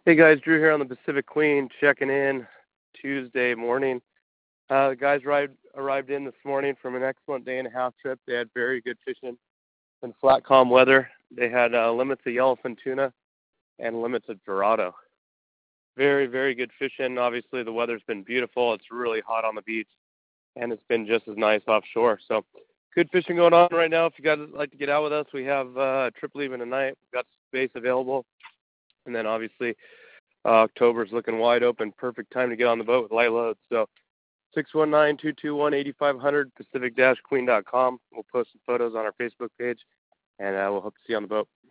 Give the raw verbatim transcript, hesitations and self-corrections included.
Hey guys, Drew here on the Pacific Queen, checking in Tuesday morning. Uh, the guys arrived, arrived in this morning from an excellent day and a half trip. They had very good fishing and flat, calm weather. They had uh, limits of yellowfin tuna and limits of dorado. Very, very good fishing. Obviously, the weather's been beautiful. It's really hot on the beach, and it's been just as nice offshore. So, good fishing going on right now. If you guys would like to get out with us, we have uh, a trip leaving tonight. We've got space available, and then obviously Uh, October's looking wide open. Perfect time to get on the boat with light loads. So six one nine, two two one, eight five zero zero, pacific dash queen dot com. We'll post some photos on our Facebook page, and uh, we'll hope to see you on the boat.